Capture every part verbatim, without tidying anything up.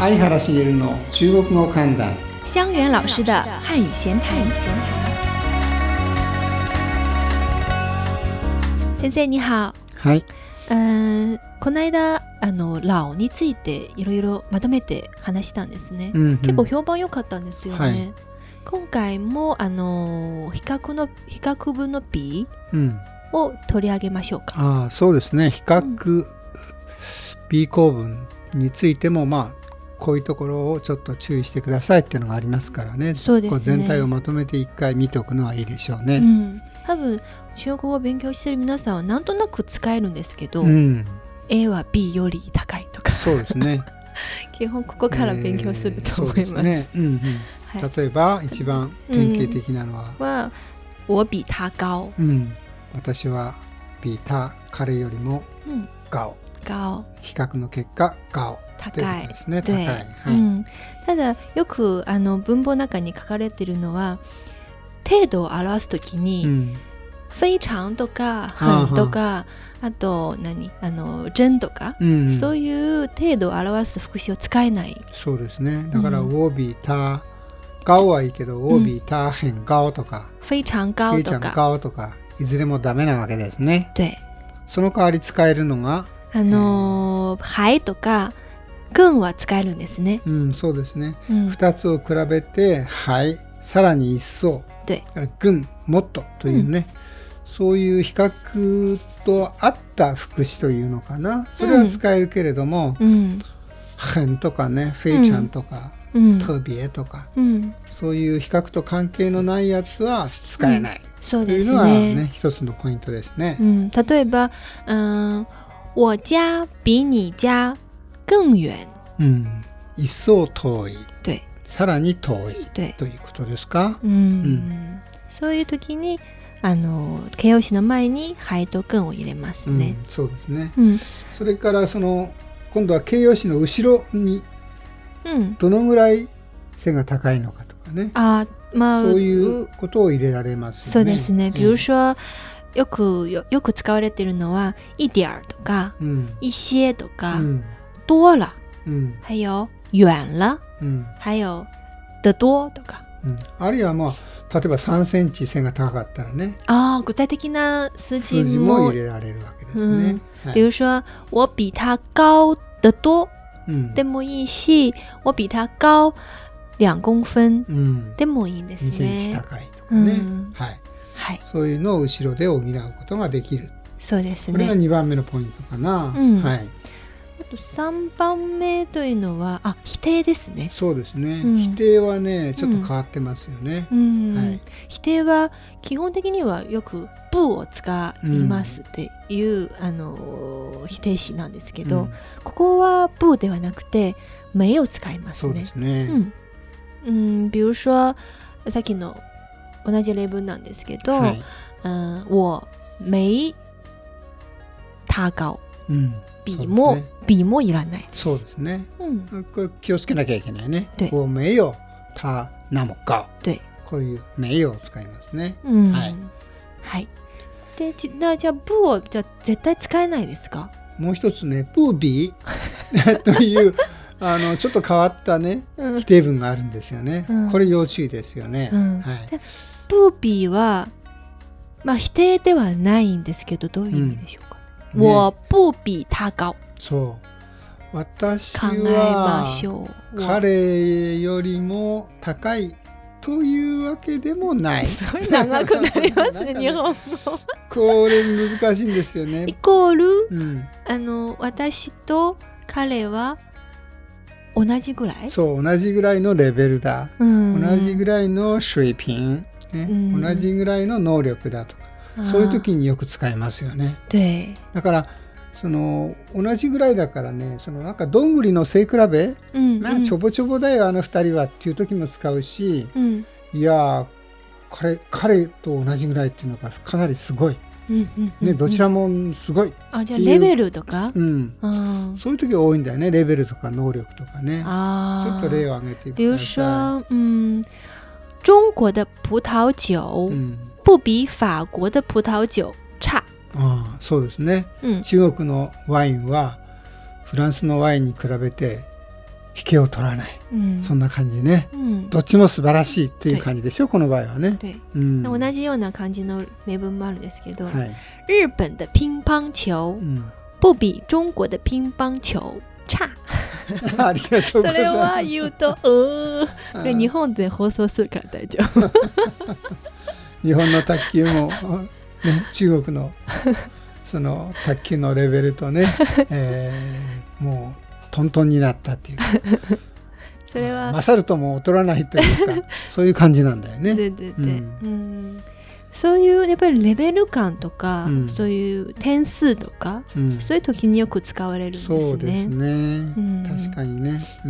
相原茂の中国語観覧。 香源老師的漢語閒談。先生你好。 はい。 うんこの間あのラオについていろいろまとめて話したんですね、うんうん、結構評判良かったんですよね、はい、今回もあの比較の比較文の B を取り上げましょうか、 うん、あそうですね比較、うん、B 構文についてもまあこういうところをちょっと注意してくださいっていうのがありますからね。そうですね。こう全体をまとめて一回見ておくのはいいでしょうね、うん、 多分中国語を勉強している皆さんはなんとなく使えるんですけど、うん、A は B より高いとかそうですね基本ここから勉強すると思います、えー、そうですね、うんうんはい、例えば一番典型的なのは、 うん、は我比他高、 うん、私は比他彼よりも高、 うん、高比較の結果高高いですね。高い、はいうん、ただよくあの文法の中に書かれているのは程度を表すときに、うん、非常とか很とか あ, あと何あの真とか、うん、そういう程度を表す副詞を使えない。 そうですね。だから我比他高はいいけど、我比他很高とか非常高とか非常高とかいずれもダメなわけですね。 对。 その代わり使えるのがあのー、はいとか更は使えるんですね。 うん、そうですね、うん、ふたつを比べてはいさらに一層更もっとというね、うん、そういう比較と合った副詞というのかな、それは使えるけれども、うん、很とかね非常とか、うん、特別とか、うん、そういう比較と関係のないやつは使えない、うん、 そうですね、 というのはね一つのポイントですね、 うん、例えば、うん、我家比你家更遠、 うん、一層遠い、 对、 さらに遠いということですか、 うんうん、そういう時にあの形容詞の前にはいと更を入れますね、 うん、そうですね、うん、それからその今度は形容詞の後ろにどのぐらい背が高いのかとかね、うんあまあ、そういうことを入れられますよね。 そうですね。比如说、うん、よくよ、よく使われているのは一点とか、うん、一些とか、うん、多了、うん、還有遠了、うん、還有的多とか、 うん、あるいはまあ例えばさんセンチ背が高かったらね、 あ具体的な数字 も, 数字も入れられるわけですね、うんはい、比如说我比他高得多、うん、でもいいし我比他高两公分、うん、でもいいんですね。 にセンチ高いとかね、うんはいはい、そういうのを後ろで補うことができる。 そうですね。 これがにばんめのポイントかな、うんはい、 あとさんばんめというのはあ否定ですね。 そうですね、うん、否定はねちょっと変わってますよね、うんはい、 否定は基本的にはよく不を使いますっていう、うん、あの否定詞なんですけど、うん、ここは不ではなくて没を使いますね。 そうですね、 うんうん、比如说さっきの同じ例文なんですけど、はいうん、我没他高、うん比も、ね、比もいらない。 そうですね、うん、これ気をつけなきゃいけないね。我没有他那么高。こういう没有を使いますね、うん、はい、 はい、でじゃあ不をじゃ絶対使えないですか？ もう一つね不比というあのちょっと変わったね、うん、否定文があるんですよね、うん、これ要注意ですよね、うんはい、 不比は、まあ、否定ではないんですけどどういう意味でしょうか、うんね、我不比他高。 そう私は彼よりも高いというわけでもない。 すごい長くなりますね日本語これ難しいんですよね。 イコール、うん、あの私と彼は同じぐらい。 そう同じぐらいのレベルだ、うん、同じぐらいの水平、ねうん、同じぐらいの能力だとかそういう時によく使いますよね。だからその同じぐらいだからねそのなんかどんぐりの背比べ、うんまあ、ちょぼちょぼだよあの二人はっていう時も使うし、うん、いや 彼, 彼と同じぐらいっていうのがかなりすごい、うんうんうんうんね、どちらもすごい。 あじゃあレベルとか、うん、 そういう時が多いんだよね。レベルとか能力とかね。あちょっと例を挙げてください。 比如说、嗯、中国的葡萄酒、うん、不比法国的葡萄酒差。 あそうですね、うん、中国のワインはフランスのワインに比べて引けを取らない、うん、そんな感じね、うん、どっちも素晴らしいっていう感じでしょこの場合はね、 うん、同じような感じの例文もあるんですけど、はい、日本的乒乓球、うん、不比中国的乒乓球差ありがとうございます。それは言うとうこれ日本で放送するから大丈夫日本の卓球も、ね、中国のその卓球のレベルとね、えー、もうトントンになったっていうそれは勝るとも劣らないというかそういう感じなんだよね。ででで、うんうん、そういうやっぱりレベル感とか、うん、そういう点数とか、うん、そういう時によく使われるんですね。 そうですね、うん、確かにね、うん、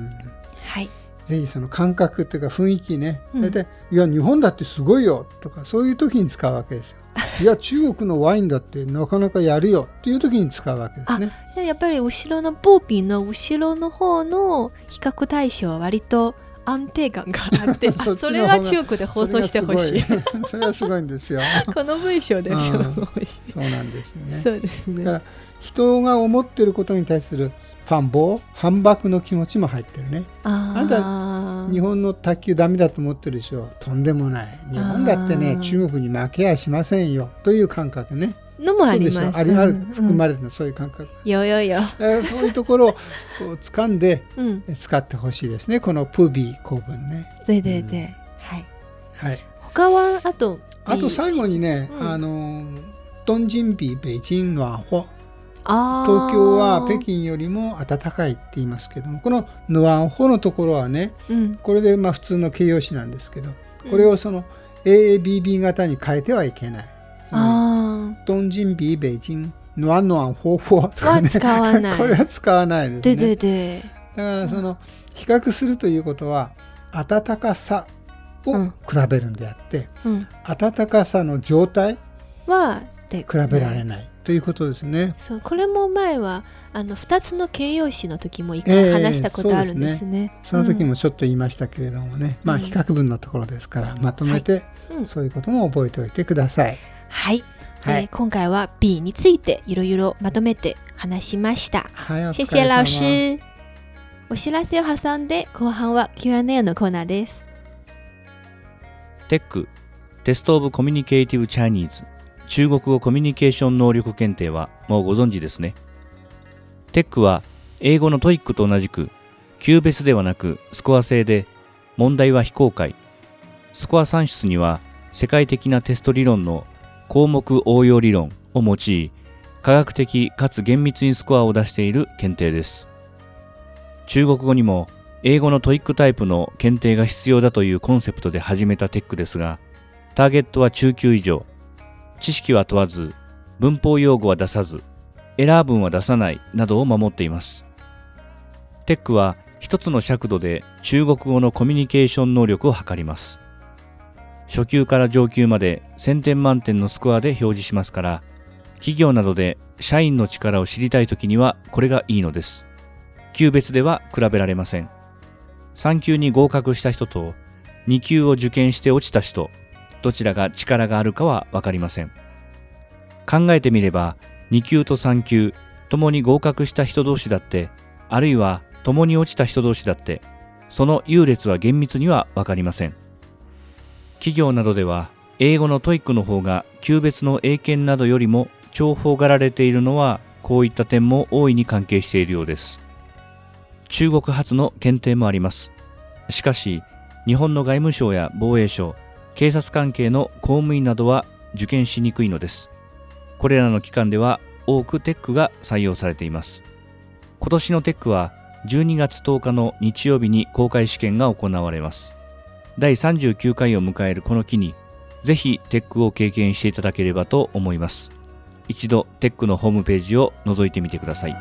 はい、 ぜひその感覚っていうか雰囲気ね、うん、だいたいいや日本だってすごいよとかそういう時に使うわけですよいや中国のワインだってなかなかやるよっていう時に使うわけですね。 あ、やっぱり後ろのボービーの後ろの方の比較対象は割と安定感があってそ, それは中国で放送してほしいそれはすごいんですよこの文章でそうなんですよね。そうですね。だから人が思ってることに対するファンボー反駁の気持ちも入ってるね。ああんた日本の卓球ダメだと思ってるでしょ。とんでもない。日本だってね中国に負けやしませんよという感覚ねのもあります。 ありある含まれるの、うん、そういう感覚。 よよよ。 そういうところをこう掴んで使ってほしいですね。このプビー構文ね。 对对对、うん、はいはい。 他はあとあと最後にね、うん、あの東京比北京暖和。東京は北京よりも暖かいって言いますけども、このヌアンホのところはね、うん、これでまあ普通の形容詞なんですけど、これをその エーエービービー 型に変えてはいけない。東京比北京暖暖ホホとかね、 は使わない。 これは使わないですね。 でででだからその比較するということは暖かさを比べるんであって、うん、暖かさの状態は比べられない。ということですね。 そうこれも前はあのふたつの形容詞の時も一回話したことあるんですね。 えー、そ, ねその時もちょっと言いましたけれどもね、うん、まあ比較文のところですから、まとめて、はいうん、そういうことも覚えておいてください。 はい、はいえー、今回は B についていろいろまとめて話しました。 はい、お疲れ様。謝謝老師。お知らせを挟んで後半は キューアンドエー のコーナーです。 テックテストオブコミュニケーティブチャイニーズ中国語コミュニケーション能力検定はもうご存知ですね。テックは英語のトイックと同じく級別ではなくスコア制で問題は非公開。スコア算出には世界的なテスト理論の項目応用理論を用い科学的かつ厳密にスコアを出している検定です。中国語にも英語のトイックタイプの検定が必要だというコンセプトで始めたテックですが、ターゲットは中級以上。知識は問わず、文法用語は出さず、エラー文は出さないなどを守っています。テックは一つの尺度で中国語のコミュニケーション能力を測ります。初級から上級までせんてん満点のスコアで表示しますから、企業などで社員の力を知りたいときにはこれがいいのです。級別では比べられません。さん級に合格した人とに級を受験して落ちた人、どちらが力があるかは分かりません。考えてみればに級とさん級ともに合格した人同士だって、あるいはともに落ちた人同士だって、その優劣は厳密には分かりません。企業などでは英語のトイックの方が級別の英検などよりも重宝がられているのはこういった点も大いに関係しているようです。中国発の検定もあります。しかし日本の外務省や防衛省、警察関係の公務員などは受験しにくいのです。これらの機関では多くテックが採用されています。今年のテックはじゅうにがつとおかの日曜日に公開試験が行われます。だいさんじゅうきゅうかいを迎えるこの機に、ぜひテックを経験していただければと思います。一度テックのホームページを覗いてみてください。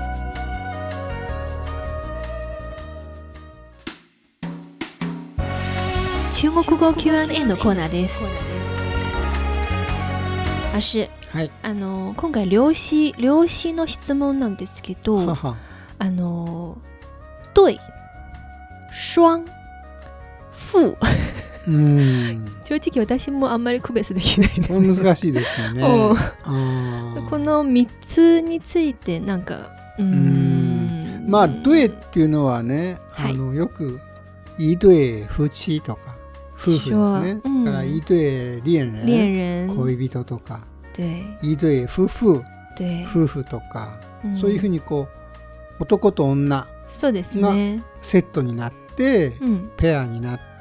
中国語 キューアンドエー のコーナーです。あし、はい、あの今回量子量子の質問なんですけど、ははあの对、双、負、うん、正直私もあんまり区別できないです。 難しいですよね。あこのみっつについてなんかうーんまあドエっていうのはね、あのよく一对夫妻とか夫婦ですね。 うん、 だから一对恋人、 恋人恋人とか、 对一对夫婦、 对夫婦とか、 うん、 そういうふうにこう男と女がそうですね。 セットになって、うん、ペアになって、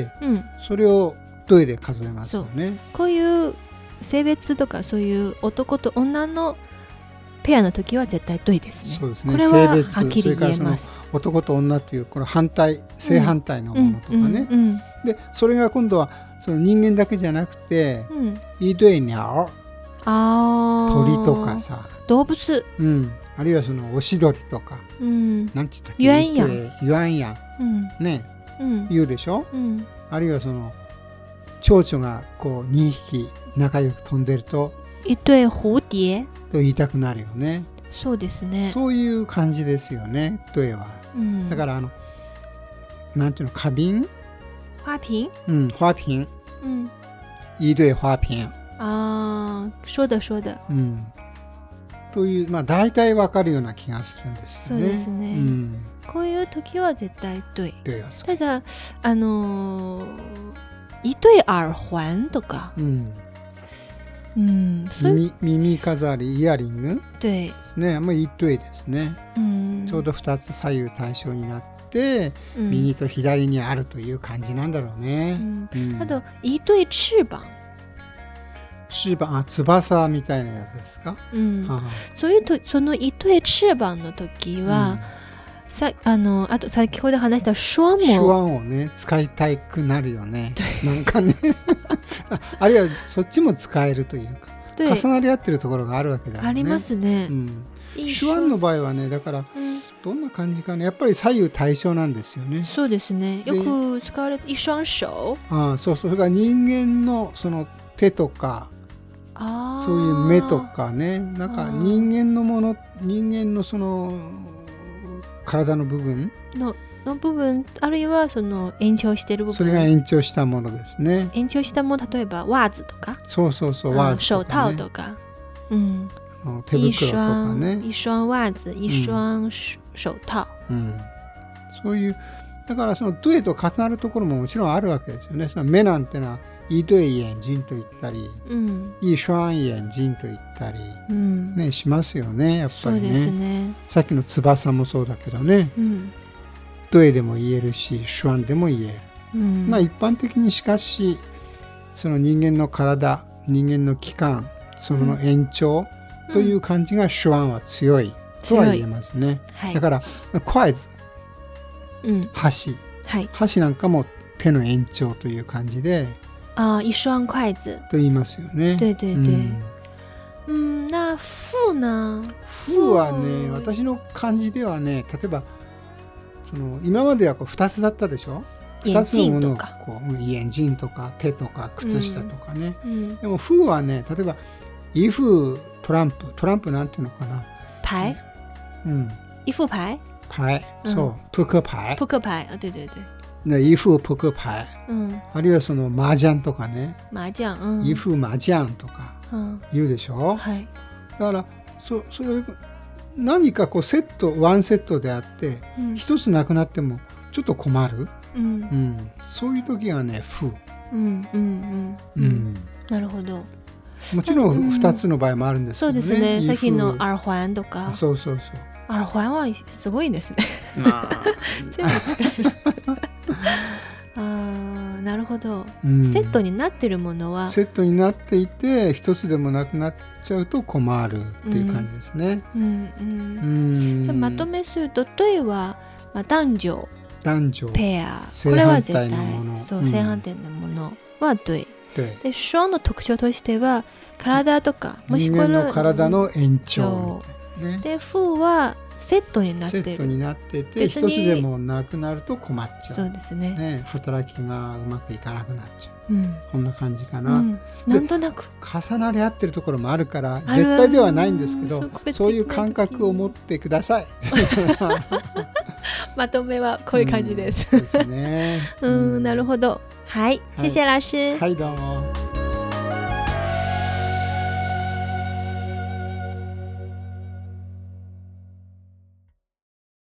うん、それをドエで数えますよね。 こういう性別とかそういう男と女のペアの時は絶対ドイですね。 そうですね。 これははっきり言えます。 それからその男と女っていうこの反対、正反対のものとかね。うんうんうん、でそれが今度はその人間だけじゃなくて、うん、一对鸟、あ鳥とかさ、 動物、 うん、あるいはそのオシドリとか、うん、なんて言ったっけ、 ユアンヤン、 ユアンヤン、うん、ね、うん、言うでしょ。うん、あるいはその蝶々がこうにひき仲良く飛んでると、 一对蝴蝶と言いたくなるよね。 そうですね。 そういう感じですよね。对は、うん、だからあのなんていうの、花瓶、 花瓶、 うん、花瓶、うん、一对花瓶。 ああ、说的说的。 うん。というまあ大体わかるような気がするんですよね。 そうですね。うん、こういう時は絶対对。对。ただあのー、一对耳環とか。うん。 うん、耳, 耳飾り、イヤリングですね。もう一对ですね、うん、ちょうどふたつ左右対称になって、うん、右と左にあるという感じなんだろうね、 うんうん、あと一对翅膀、 翅膀、あ、翼みたいなやつですか、 うん、はあ、そういうとその一对翅膀の時は、うん、さあのあと先ほど話した手腕も手腕をね使いたくなるよねなんかねあるいはそっちも使えるというか重なり合ってるところがあるわけだよね。ありますね、うん、 手腕の場合はね、だから、うん、どんな感じかな、やっぱり左右対称なんですよね。 そうですね、よく使われて一双手、 ああ、そうそう、それから人間のその手とか、あ、そういう目とかね、なんか人間のもの、人間のその体の部分のの部分、あるいはその延長している部分、 それが延長したものですね。 延長したもの、例えば袜子とか、 そうそうそう、袜子とか、ね、手套とか、うん、 手袋とかね、 一双袜子、一双手套、うんうん、 そういう、だからそのドエと重なるところももちろんあるわけですよね。その目なんてのは一对眼睛と言ったり、うん、一双眼睛と言ったり、うんね、しますよね、やっぱり ね, そうですね。さっきの翼もそうだけどね、うん、ドエでも言えるし手腕でも言える、うん、まあ一般的にしかしその人間の体、人間の器官、その延長という感じが手腕は強いとは言えますね、はい、だから筷子、うん、箸、はい、箸なんかも手の延長という感じで、 あ、一双筷子と言いますよね。 对对对。うん、那父呢？ 父はね、私の感じではね、例えばその今まではこうふたつだったでしょ。ふたつのものをこう眼鏡とか手とか靴下とかね。うんうん、でも父はね、例えば一副トランプ、トランプなんていうのかな。 牌。うん。一副牌。 牌、そう、扑克牌。 扑克牌、あ、对对对。 那一副撲克牌、うん、あるいはその麻雀とかね、 麻雀、うん、 一副麻雀とか言うでしょ、うん、はい、だからそそれ何かこうセットワンセットであって一、うん、つなくなってもちょっと困る、うんうん、そういう時はね風、うんうんうんうん、なるほど。 もちろんふたつの場合もあるんですけどね、 そうですね、さっきの耳環とか、 そうそうそう、 耳環はすごいですね全部使えるあ、なるほど、うん、セットになってるものはセットになっていて一つでもなくなっちゃうと困るっていう感じですね、うんうんうん、 じゃまとめすると对は、まあ、男女男女ペア、 これは絶対そう、正反対のものは对、で手腕の特徴としては体とか、 もしくは人間の体の延長みたいな、ね、 で風はセットになってる、 セットになってて一つでもなくなると困っちゃう。 そうですね。 ね、働きがうまくいかなくなっちゃう。うん、こんな感じかな、うん。 なんとなく重なり合ってるところもあるから絶対ではないんですけど、そういう感覚を持ってください。 まとめはこういう感じです。 うん、ですね。 うん、なるほど。はい、謝謝老師。 はい、どうも。